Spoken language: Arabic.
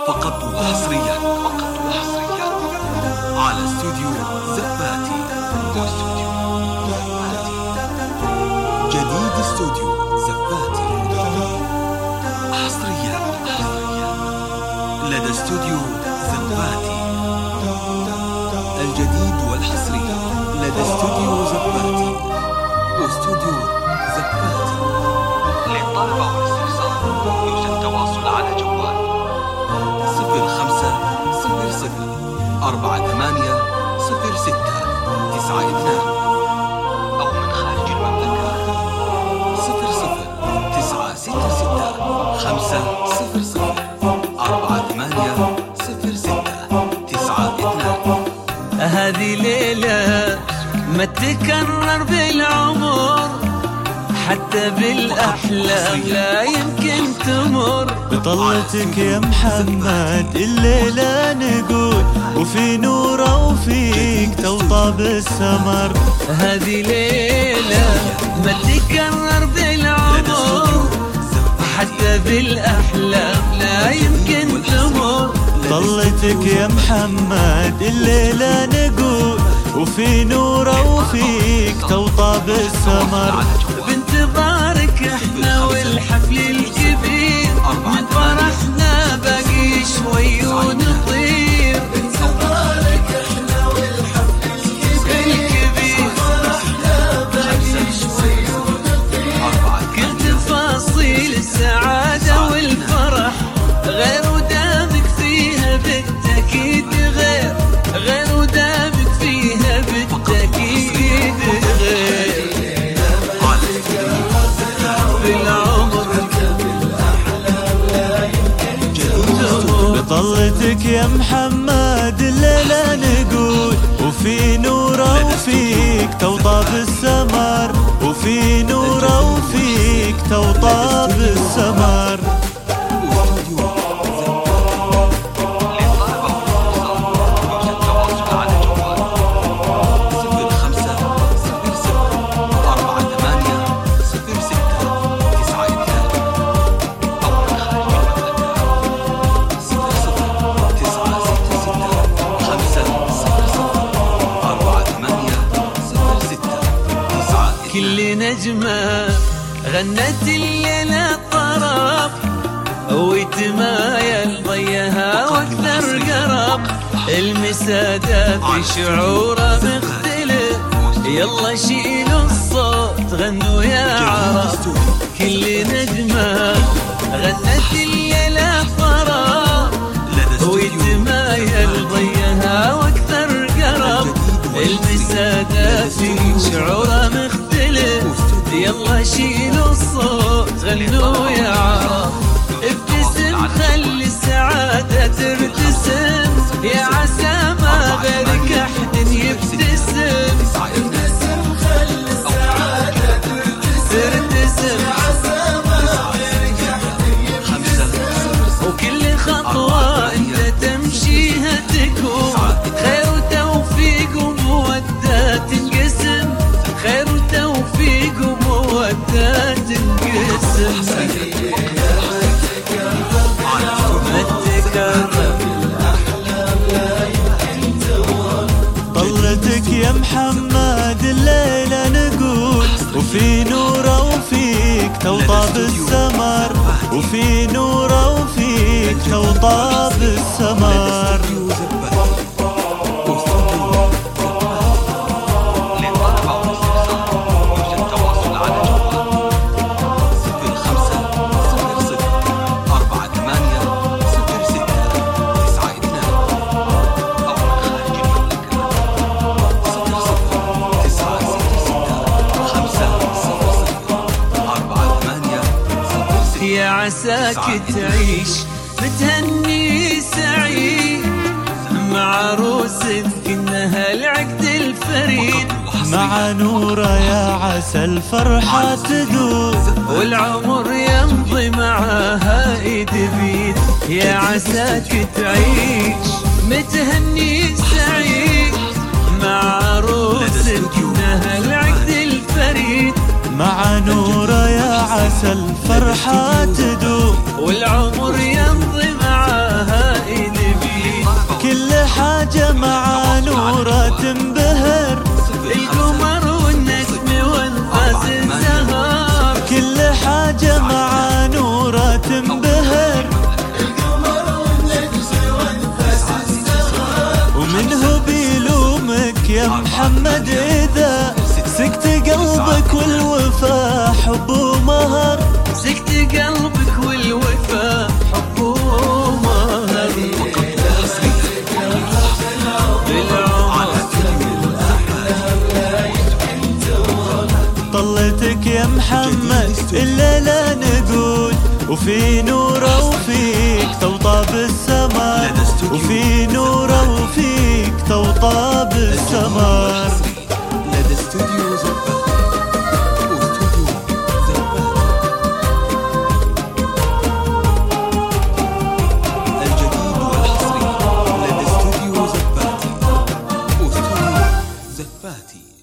فقط وحصريا على استوديو زفاتي. جديد استوديو زفاتي حصريا لدى استوديو زفاتي. الجديد والحصري لدى استوديو زفاتي واستوديو زفاتي. للطلبة والاستفسار يرجى التواصل على جوال 0500480692 أو من خارج المملكة 00966 هذه ليلة ما تكرر بالعمر، حتى بالأحلام لا يمكن تمر. بطلتك يا محمد الليلة نقول وفي نوره وفيك توطى بالسمر. هذه ليلة ما تكرر بالعمر، حتى بالأحلام لا يمكن تمر. طلتك يا محمد الليلة نقول وفي نوره وفيك توطى بالسمر. بانتظارك احنا والحفل الكبير، من فرحنا باقي شوي ونطير. بانتظارك احنا والحفل الكبير، فرحنا باقي شوي ونطير. كل تفاصيل السعادة والفرح غير ودامك فيها بالتأكيد، غير ودامك فيها بالتأكيد، بطلتك يا محمد الليلة نقول وفي نوره وفيك توطى بالسمر. وفي نوره وفيك توطى بالسمر. كل نجمة غنت الليلة طرب، ويتمايل ضيها واكثر قرب. المسادة في شعوره مختلف، يلا شيلوا الصوت غنوا يا عرب. كل نجمة غنت الليلة طرب، ويتمايل ضيها واكثر قرب. المسادة في شعوره مختلف، يلا شيلوا الصوت غنوا يا عرب. ابتسم خلي السعادة ترتسم، يا عسى ما غيرك أحد يبتسم. ابتسم خلي السعادة ترتسم، يا عسى ما غيرك أحد يبتسم. وكل خطوة انت تمشيها تكون خير وتوفيق ومودة تنقسم، خير وتوفيق ومودة تنقسم. طلتك يا محمد الليلة نقول وفي نوره وفيك توطى بالسمر. وفي نوره وفيك توطى بالسمر. يا عساك تعيش متهني سعيد مع عروسك إنها العقد الفريد. مع نوره يا عسى الفرحة تدوم، والعمر يمضي معاها ايد بيد. يا عساك تعيش متهني سعيد مع عروسك إنها العقد الفريد. مع نوره يا عسى الفرحة تدوم، والعمر يمضي معاها تنبهر، القمر والنجم وانفاس الزهر، كل حاجة مع نوره تنبهر. ومنه بيلومك يا محمد إذا سكت قلبك والوفا حب ومهر، سكت قلبك والوفا حب ومهر. طلتك يا محمد الليلة نقول، وفي نوره وفيك توطى بالسماء، وفي نوره وفيك توطى بالسماء. لدى استوديو زباتي واستوديو زباتي الجديد والحصري لدى استوديو زباتي واستوديو زباتي.